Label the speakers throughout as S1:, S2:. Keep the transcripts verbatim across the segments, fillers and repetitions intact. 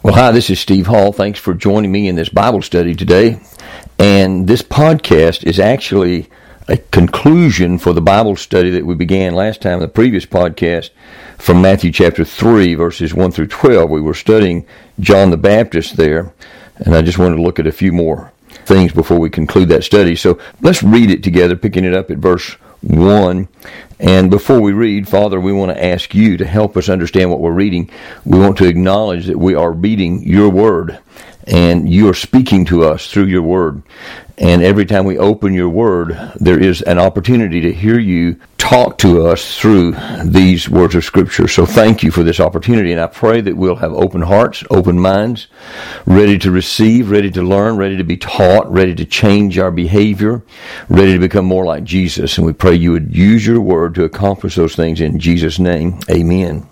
S1: Well, hi, this is Steve Hall. Thanks for joining me in this Bible study today. And this podcast is actually a conclusion for the Bible study that we began last time, the previous podcast, from Matthew chapter three, verses one through twelve. We were studying John the Baptist there, and I just wanted to look at a few more things before we conclude that study. So let's read it together, picking it up at verse one. And before we read, Father, we want to ask you to help us understand what we're reading. We want to acknowledge that we are reading your word, and you are speaking to us through your word. And every time we open your word, there is an opportunity to hear you talk to us through these words of Scripture. So thank you for this opportunity, and I pray that we'll have open hearts, open minds, ready to receive, ready to learn, ready to be taught, ready to change our behavior, ready to become more like Jesus. And we pray you would use your word to accomplish those things in Jesus' name. Amen.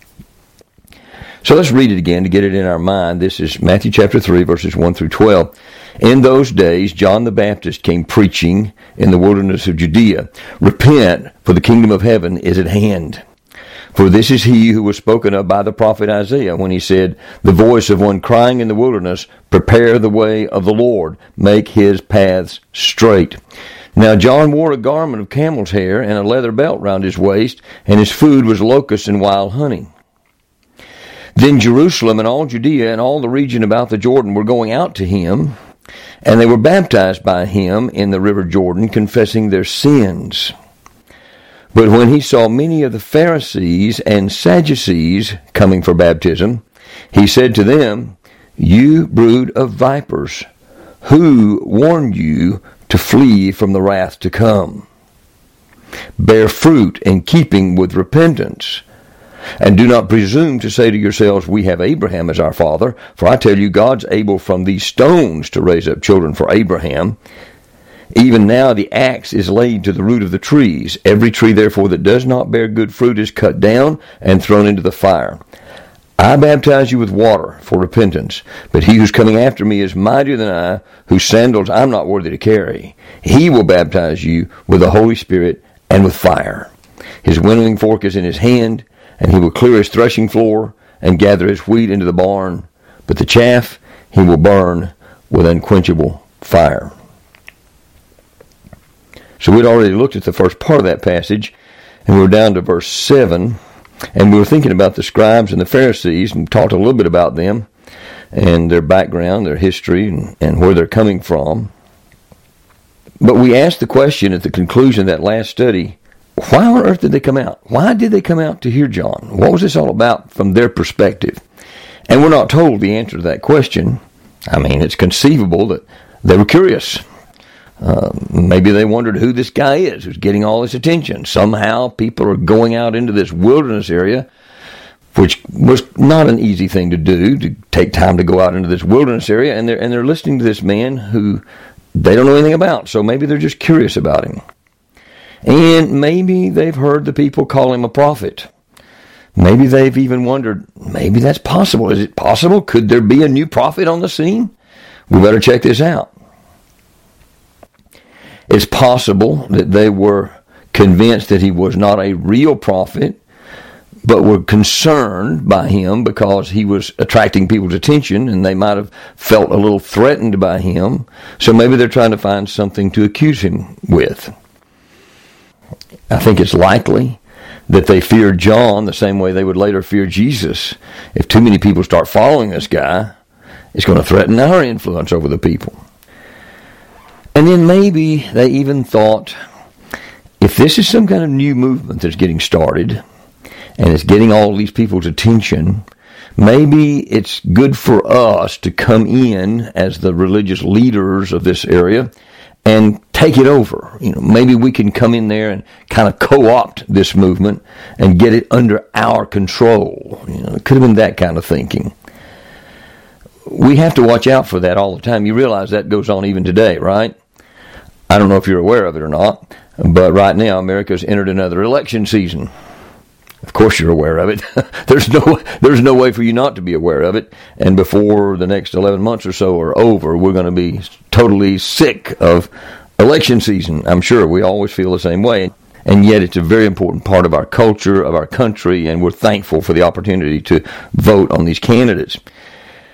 S1: So let's read it again to get it in our mind. This is Matthew chapter three, verses one through twelve. In those days, John the Baptist came preaching in the wilderness of Judea, "Repent, for the kingdom of heaven is at hand. For this is he who was spoken of by the prophet Isaiah when he said, the voice of one crying in the wilderness, prepare the way of the Lord, make his paths straight. Now John wore a garment of camel's hair and a leather belt round his waist, and his food was locusts and wild honey. Then Jerusalem and all Judea and all the region about the Jordan were going out to him, and they were baptized by him in the river Jordan, confessing their sins. But when he saw many of the Pharisees and Sadducees coming for baptism, he said to them, you brood of vipers, who warned you to flee from the wrath to come? Bear fruit in keeping with repentance. And do not presume to say to yourselves, we have Abraham as our father, for I tell you, God's able from these stones to raise up children for Abraham. Even now the axe is laid to the root of the trees. Every tree, therefore, that does not bear good fruit is cut down and thrown into the fire. I baptize you with water for repentance, but he who's coming after me is mightier than I, whose sandals I'm not worthy to carry. He will baptize you with the Holy Spirit and with fire. His winnowing fork is in his hand, and he will clear his threshing floor and gather his wheat into the barn, but the chaff he will burn with unquenchable fire." So we'd already looked at the first part of that passage, and we were down to verse seven, and we were thinking about the scribes and the Pharisees, and talked a little bit about them, and their background, their history, and, and where they're coming from. But we asked the question at the conclusion of that last study, why on earth did they come out? Why did they come out to hear John? What was this all about from their perspective? And we're not told the answer to that question. I mean, it's conceivable that they were curious. Uh, maybe they wondered who this guy is who's getting all this attention. Somehow people are going out into this wilderness area, which was not an easy thing to do, to take time to go out into this wilderness area, and they're, and they're listening to this man who they don't know anything about. So maybe they're just curious about him. And maybe they've heard the people call him a prophet. Maybe they've even wondered, maybe that's possible. Is it possible? Could there be a new prophet on the scene? We better check this out. It's possible that they were convinced that he was not a real prophet, but were concerned by him because he was attracting people's attention, and they might have felt a little threatened by him. So maybe they're trying to find something to accuse him with. I think it's likely that they feared John the same way they would later fear Jesus. If too many people start following this guy, it's going to threaten our influence over the people. And then maybe they even thought, if this is some kind of new movement that's getting started, and it's getting all these people's attention, maybe it's good for us to come in as the religious leaders of this area and take it over. You know, maybe we can come in there and kind of co-opt this movement and get it under our control. You know, it could have been that kind of thinking. We have to watch out for that all the time. You realize that goes on even today, right? I don't know if you're aware of it or not, but right now America's entered another election season. Of course you're aware of it. there's no there's no way for you not to be aware of it. And before the next eleven months or so are over, we're going to be totally sick of election season. I'm sure we always feel the same way. And yet it's a very important part of our culture, of our country, and we're thankful for the opportunity to vote on these candidates.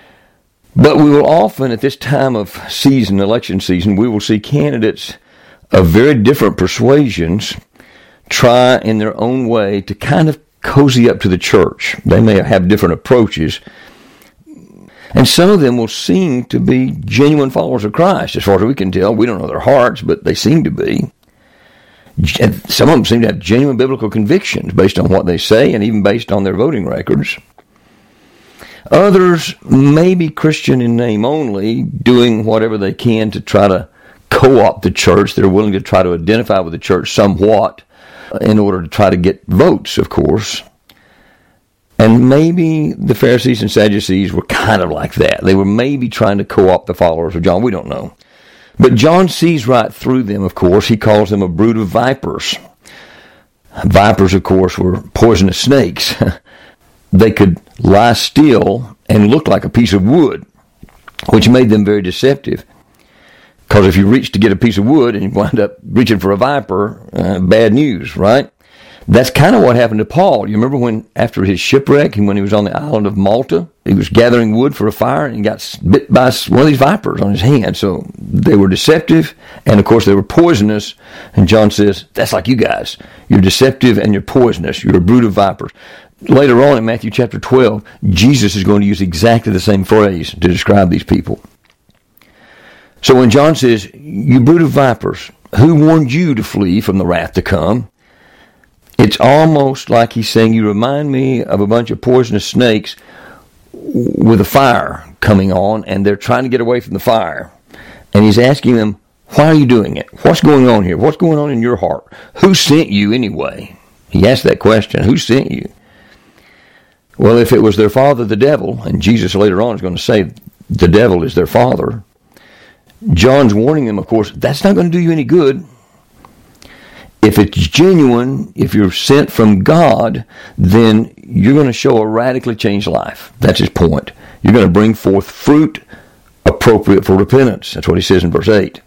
S1: But we will often, at this time of season, election season, we will see candidates of very different persuasions try in their own way to kind of cozy up to the church. They may have different approaches. And some of them will seem to be genuine followers of Christ. As far as we can tell, we don't know their hearts, but they seem to be. Some of them seem to have genuine biblical convictions based on what they say and even based on their voting records. Others may be Christian in name only, doing whatever they can to try to co-opt the church. They're willing to try to identify with the church somewhat in order to try to get votes, of course. And maybe the Pharisees and Sadducees were kind of like that. They were maybe trying to co-opt the followers of John. We don't know. But John sees right through them, of course. He calls them a brood of vipers. Vipers, of course, were poisonous snakes. They could lie still and look like a piece of wood, which made them very deceptive. Because if you reach to get a piece of wood and you wind up reaching for a viper, uh, bad news, right? That's kind of what happened to Paul. You remember when, after his shipwreck, and when he was on the island of Malta, he was gathering wood for a fire and he got bit by one of these vipers on his hand. So they were deceptive, and of course they were poisonous. And John says, that's like you guys. You're deceptive and you're poisonous. You're a brood of vipers. Later on in Matthew chapter twelve, Jesus is going to use exactly the same phrase to describe these people. So when John says, you brood of vipers, who warned you to flee from the wrath to come? It's almost like he's saying, you remind me of a bunch of poisonous snakes with a fire coming on, and they're trying to get away from the fire. And he's asking them, why are you doing it? What's going on here? What's going on in your heart? Who sent you anyway? He asked that question. Who sent you? Well, if it was their father, the devil, and Jesus later on is going to say the devil is their father, John's warning them, of course, that's not going to do you any good. If it's genuine, if you're sent from God, then you're going to show a radically changed life. That's his point. You're going to bring forth fruit appropriate for repentance. That's what he says in verse eight.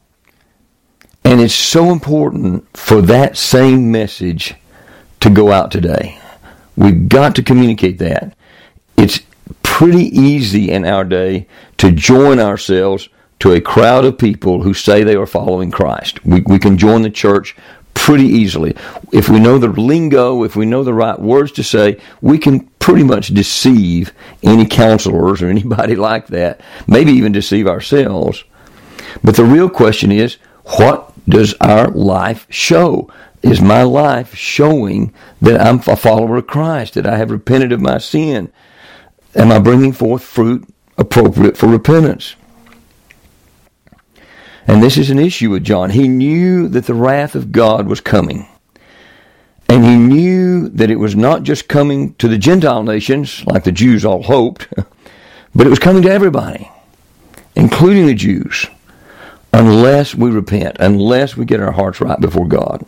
S1: And it's so important for that same message to go out today. We've got to communicate that. It's pretty easy in our day to join ourselves to a crowd of people who say they are following Christ. We, we can join the church pretty easily. If we know the lingo, if we know the right words to say, we can pretty much deceive any counselors or anybody like that, maybe even deceive ourselves. But the real question is, what does our life show? Is my life showing that I'm a follower of Christ, that I have repented of my sin? Am I bringing forth fruit appropriate for repentance? And this is an issue with John. He knew that the wrath of God was coming. And he knew that it was not just coming to the Gentile nations, like the Jews all hoped, but it was coming to everybody, including the Jews, unless we repent, unless we get our hearts right before God.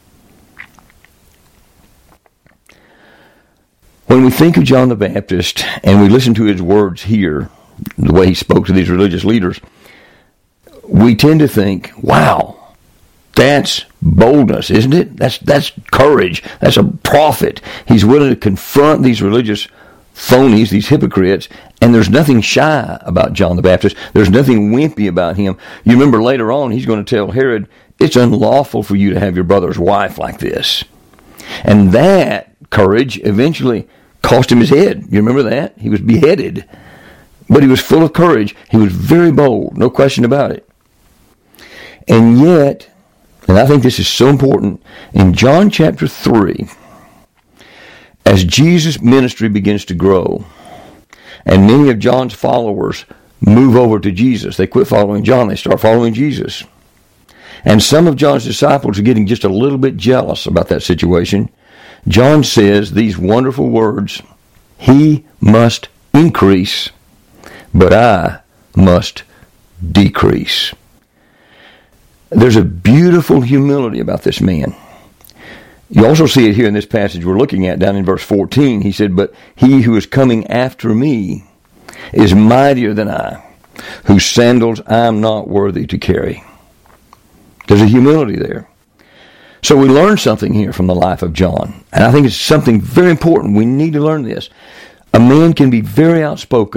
S1: When we think of John the Baptist and we listen to his words here, the way he spoke to these religious leaders, we tend to think, wow, that's boldness, isn't it? That's that's courage. That's a prophet. He's willing to confront these religious phonies, these hypocrites, and there's nothing shy about John the Baptist. There's nothing wimpy about him. You remember later on, he's going to tell Herod, it's unlawful for you to have your brother's wife like this. And that courage eventually cost him his head. You remember that? He was beheaded. But he was full of courage. He was very bold, no question about it. And yet, and I think this is so important, in John chapter three, as Jesus' ministry begins to grow, and many of John's followers move over to Jesus, they quit following John, they start following Jesus. And some of John's disciples are getting just a little bit jealous about that situation. John says these wonderful words, he must increase, but I must decrease. There's a beautiful humility about this man. You also see it here in this passage we're looking at down in verse fourteen. He said, but he who is coming after me is mightier than I, whose sandals I am not worthy to carry. There's a humility there. So we learn something here from the life of John. And I think it's something very important. We need to learn this. A man can be very outspoken,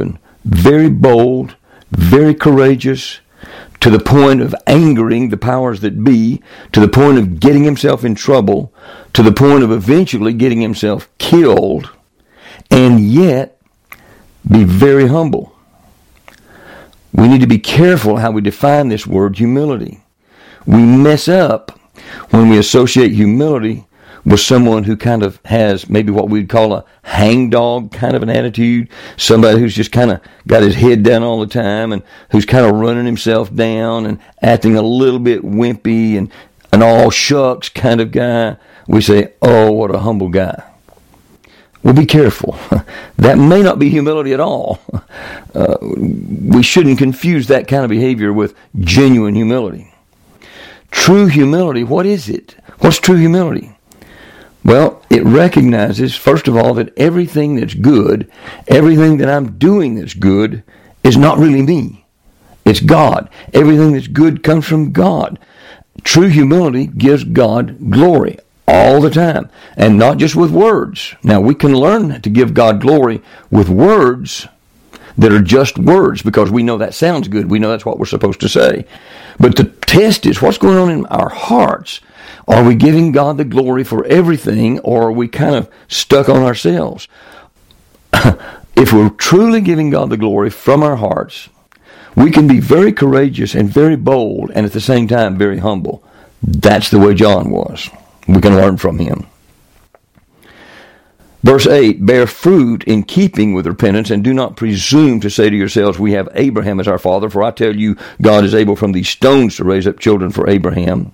S1: very bold, very courageous, to the point of angering the powers that be, to the point of getting himself in trouble, to the point of eventually getting himself killed, and yet be very humble. We need to be careful how we define this word humility. We mess up when we associate humility with someone who kind of has maybe what we'd call a hangdog kind of an attitude, somebody who's just kind of got his head down all the time and who's kind of running himself down and acting a little bit wimpy and an all shucks kind of guy. We say, oh, what a humble guy. Well, be careful. That may not be humility at all. Uh, we shouldn't confuse that kind of behavior with genuine humility. True humility, what is it? What's true humility? Well, it recognizes, first of all, that everything that's good, everything that I'm doing that's good, is not really me. It's God. Everything that's good comes from God. True humility gives God glory all the time, and not just with words. Now, we can learn to give God glory with words that are just words because we know that sounds good. We know that's what we're supposed to say. But the test is what's going on in our hearts. Are we giving God the glory for everything, or are we kind of stuck on ourselves? If we're truly giving God the glory from our hearts, we can be very courageous and very bold and at the same time very humble. That's the way John was. We can learn from him. Verse eight, bear fruit in keeping with repentance, and do not presume to say to yourselves, we have Abraham as our father, for I tell you, God is able from these stones to raise up children for Abraham.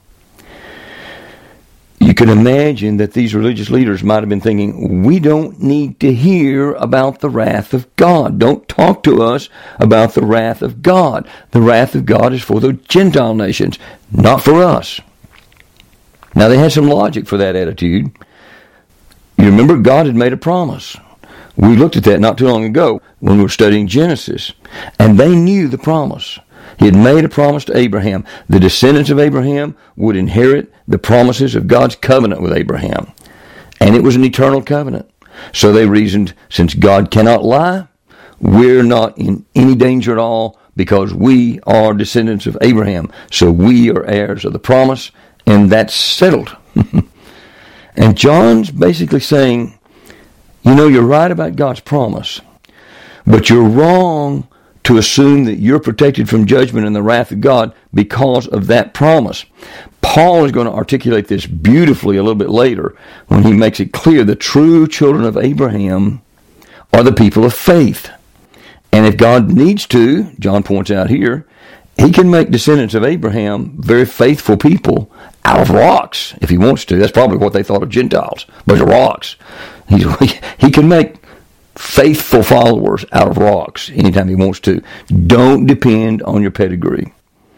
S1: You can imagine that these religious leaders might have been thinking, we don't need to hear about the wrath of God. Don't talk to us about the wrath of God. The wrath of God is for the Gentile nations, not for us. Now, they had some logic for that attitude. You remember, God had made a promise. We looked at that not too long ago when we were studying Genesis. And they knew the promise. He had made a promise to Abraham. The descendants of Abraham would inherit the promises of God's covenant with Abraham. And it was an eternal covenant. So they reasoned, since God cannot lie, we're not in any danger at all because we are descendants of Abraham. So we are heirs of the promise, and that's settled. And John's basically saying, you know, you're right about God's promise, but you're wrong to assume that you're protected from judgment and the wrath of God because of that promise. Paul is going to articulate this beautifully a little bit later when he makes it clear the true children of Abraham are the people of faith. And if God needs to, John points out here, he can make descendants of Abraham very faithful people out of rocks if he wants to. That's probably what they thought of Gentiles, a bunch of rocks. He's, he can make faithful followers out of rocks anytime he wants to. Don't depend on your pedigree.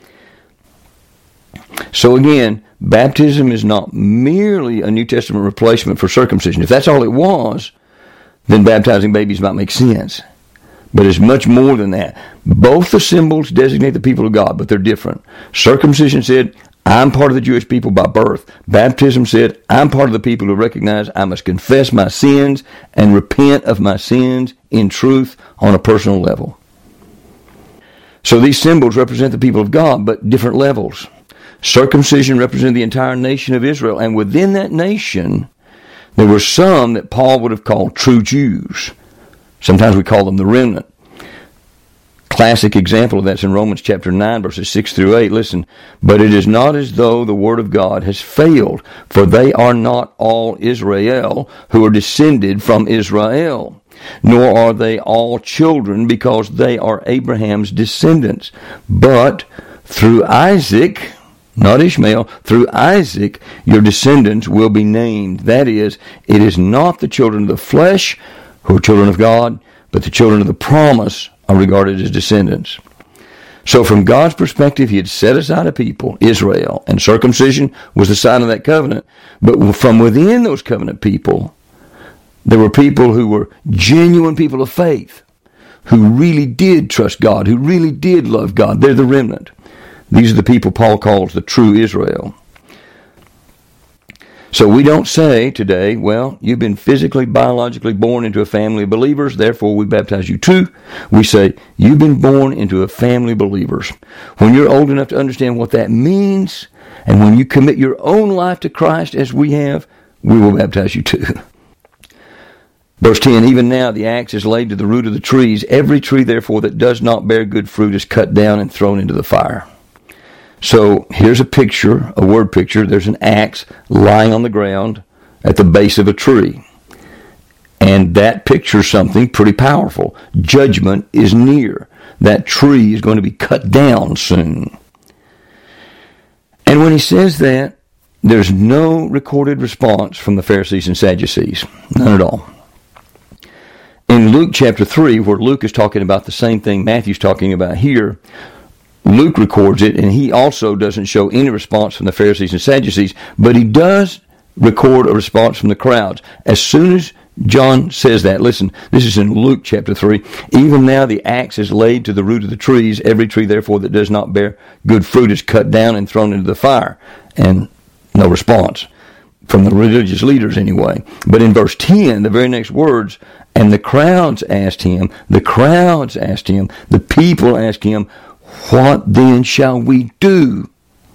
S1: So again, baptism is not merely a New Testament replacement for circumcision. If that's all it was, then baptizing babies might make sense. But it's much more than that. Both the symbols designate the people of God, but they're different. Circumcision said, I'm part of the Jewish people by birth. Baptism said, I'm part of the people who recognize I must confess my sins and repent of my sins in truth on a personal level. So these symbols represent the people of God, but different levels. Circumcision represented the entire nation of Israel, and within that nation, there were some that Paul would have called true Jews. Sometimes we call them the remnant. Classic example of that's in Romans chapter nine, verses six through eight. Listen, but it is not as though the word of God has failed, for they are not all Israel who are descended from Israel, nor are they all children because they are Abraham's descendants. But through Isaac, not Ishmael, through Isaac your descendants will be named. That is, it is not the children of the flesh who are children of God, but the children of the promise are regarded as descendants. So from God's perspective, he had set aside a people, Israel, and circumcision was the sign of that covenant. But from within those covenant people, there were people who were genuine people of faith, who really did trust God, who really did love God. They're the remnant. These are the people Paul calls the true Israel. So we don't say today, well, you've been physically, biologically born into a family of believers, therefore we baptize you too. We say, you've been born into a family of believers. When you're old enough to understand what that means, and when you commit your own life to Christ as we have, we will baptize you too. Verse ten, even now the axe is laid to the root of the trees. Every tree, therefore, that does not bear good fruit is cut down and thrown into the fire. So here's a picture, a word picture. There's an axe lying on the ground at the base of a tree. And that pictures something pretty powerful. Judgment is near. That tree is going to be cut down soon. And when he says that, there's no recorded response from the Pharisees and Sadducees. None at all. In Luke chapter three, where Luke is talking about the same thing Matthew's talking about here, Luke records it, and he also doesn't show any response from the Pharisees and Sadducees, but he does record a response from the crowds. As soon as John says that, listen, this is in Luke chapter three, even now the axe is laid to the root of the trees. Every tree, therefore, that does not bear good fruit is cut down and thrown into the fire. And no response from the religious leaders anyway. But in verse ten, the very next words, and the crowds asked him, the crowds asked him, the people asked him, what then shall we do?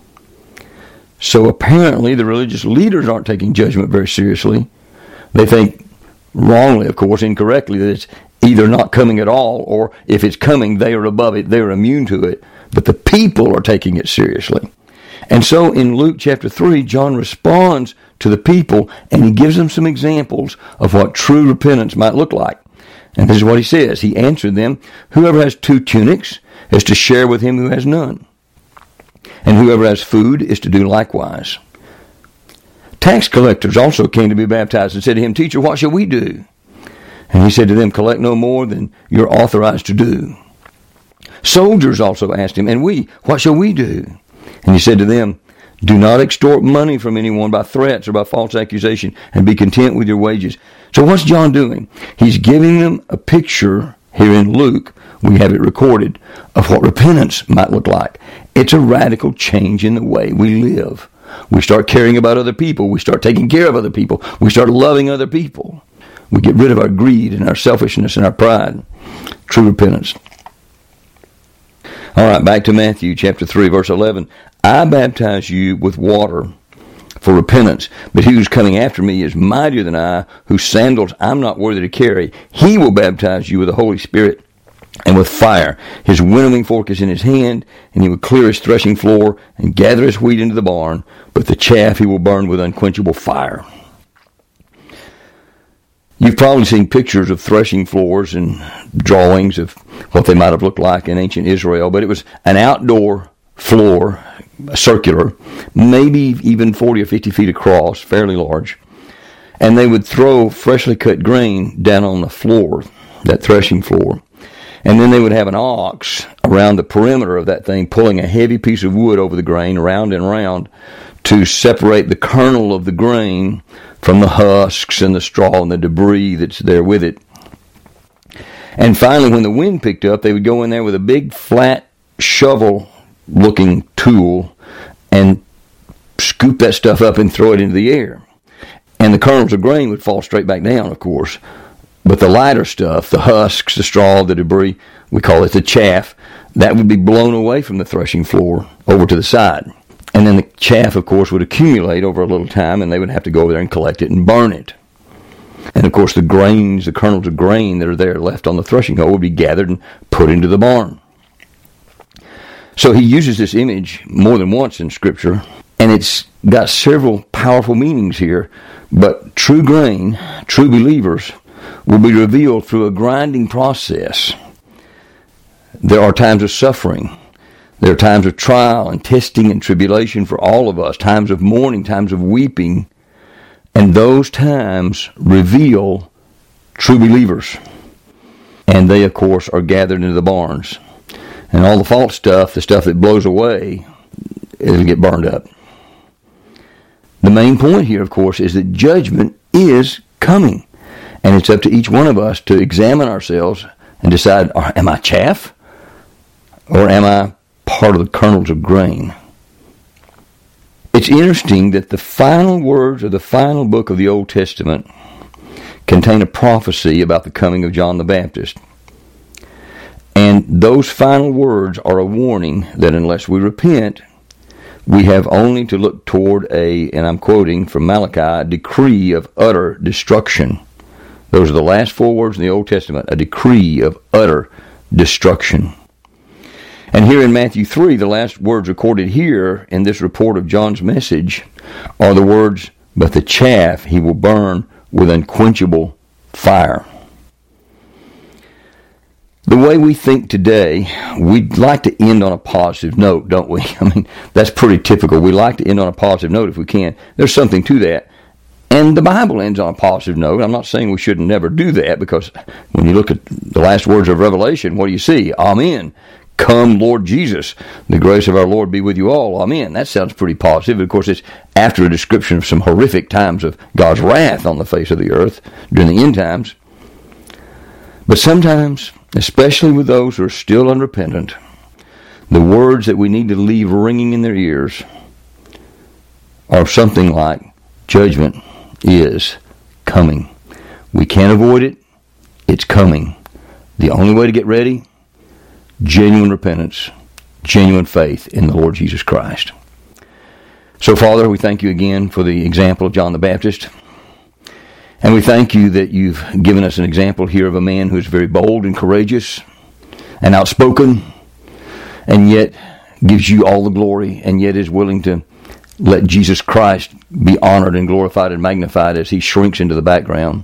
S1: So apparently the religious leaders aren't taking judgment very seriously. They think, wrongly of course, incorrectly, that it's either not coming at all, or if it's coming, they are above it, they're immune to it. But the people are taking it seriously. And so in Luke chapter three, John responds to the people, and he gives them some examples of what true repentance might look like. And this is what he says. He answered them, whoever has two tunics is to share with him who has none, and whoever has food is to do likewise. Tax collectors also came to be baptized and said to him, Teacher, what shall we do? And he said to them, collect no more than you're authorized to do. Soldiers also asked him, and we, what shall we do? And he said to them, do not extort money from anyone by threats or by false accusation, and be content with your wages. So what's John doing? He's giving them a picture here in Luke, we have it recorded, of what repentance might look like. It's a radical change in the way we live. We start caring about other people. We start taking care of other people. We start loving other people. We get rid of our greed and our selfishness and our pride. True repentance. All right, back to Matthew chapter three, verse eleven. I baptize you with water for repentance, but he who's coming after me is mightier than I, whose sandals I'm not worthy to carry. He will baptize you with the Holy Spirit and with fire. His winnowing fork is in his hand, and he will clear his threshing floor and gather his wheat into the barn, but the chaff he will burn with unquenchable fire. You've probably seen pictures of threshing floors and drawings of what they might have looked like in ancient Israel, but it was an outdoor floor, circular, maybe even forty or fifty feet across, fairly large, and they would throw freshly cut grain down on the floor, that threshing floor, and then they would have an ox around the perimeter of that thing pulling a heavy piece of wood over the grain, round and round, to separate the kernel of the grain from the husks and the straw and the debris that's there with it. And finally, when the wind picked up, they would go in there with a big flat shovel-looking tool and scoop that stuff up and throw it into the air. And the kernels of grain would fall straight back down, of course. But the lighter stuff, the husks, the straw, the debris, we call it the chaff, that would be blown away from the threshing floor over to the side. And then the chaff, of course, would accumulate over a little time, and they would have to go over there and collect it and burn it. And, of course, the grains, the kernels of grain that are there left on the threshing hoe would be gathered and put into the barn. So he uses this image more than once in Scripture, and it's got several powerful meanings here. But true grain, true believers, will be revealed through a grinding process. There are times of suffering. There are times of trial and testing and tribulation for all of us, times of mourning, times of weeping, and those times reveal true believers. And they, of course, are gathered into the barns. And all the false stuff, the stuff that blows away, it'll get burned up. The main point here, of course, is that judgment is coming. And it's up to each one of us to examine ourselves and decide, am I chaff? Or am I part of the kernels of grain? It's interesting that the final words of the final book of the Old Testament contain a prophecy about the coming of John the Baptist. And those final words are a warning that unless we repent, we have only to look toward a, and I'm quoting from Malachi, a decree of utter destruction. Those are the last four words in the Old Testament, a decree of utter destruction. And here in Matthew three, the last words recorded here in this report of John's message are the words, "But the chaff he will burn with unquenchable fire." The way we think today, we'd like to end on a positive note, don't we? I mean, that's pretty typical. We like to end on a positive note if we can. There's something to that. And the Bible ends on a positive note. I'm not saying we shouldn't never do that, because when you look at the last words of Revelation, what do you see? Amen. Come, Lord Jesus. The grace of our Lord be with you all. Amen. That sounds pretty positive. Of course, it's after a description of some horrific times of God's wrath on the face of the earth during the end times. But sometimes, especially with those who are still unrepentant, the words that we need to leave ringing in their ears are something like, judgment is coming. We can't avoid it. It's coming. The only way to get ready, genuine repentance, genuine faith in the Lord Jesus Christ. So, Father, we thank you again for the example of John the Baptist. And we thank you that you've given us an example here of a man who is very bold and courageous and outspoken, and yet gives you all the glory, and yet is willing to let Jesus Christ be honored and glorified and magnified as he shrinks into the background.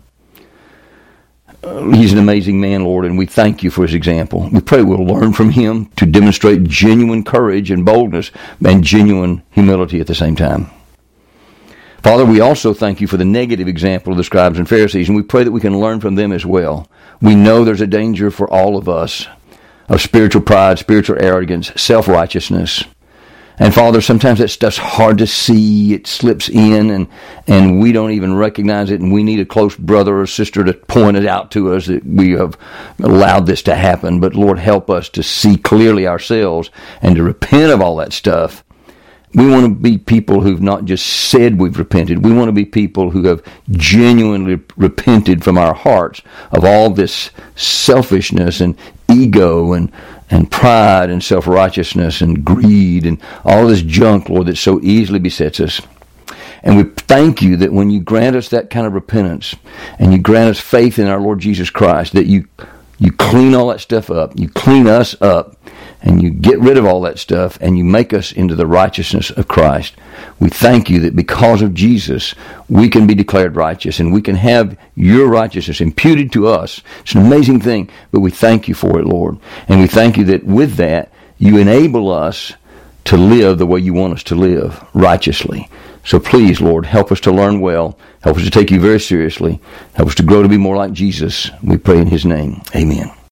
S1: Uh, he's an amazing man, Lord, and we thank you for his example. We pray we'll learn from him to demonstrate genuine courage and boldness and genuine humility at the same time. Father, we also thank you for the negative example of the scribes and Pharisees, and we pray that we can learn from them as well. We know there's a danger for all of us of spiritual pride, spiritual arrogance, self-righteousness. And Father, sometimes that stuff's hard to see. It slips in, and, and we don't even recognize it, and we need a close brother or sister to point it out to us that we have allowed this to happen. But Lord, help us to see clearly ourselves and to repent of all that stuff. We want to be people who've not just said we've repented. We want to be people who have genuinely repented from our hearts of all this selfishness and ego and, and pride and self-righteousness and greed and all this junk, Lord, that so easily besets us. And we thank you that when you grant us that kind of repentance and you grant us faith in our Lord Jesus Christ, that you you clean all that stuff up, you clean us up, and you get rid of all that stuff, and you make us into the righteousness of Christ. We thank you that because of Jesus, we can be declared righteous, and we can have your righteousness imputed to us. It's an amazing thing, but we thank you for it, Lord. And we thank you that with that, you enable us to live the way you want us to live, righteously. So please, Lord, help us to learn well. Help us to take you very seriously. Help us to grow to be more like Jesus. We pray in his name. Amen.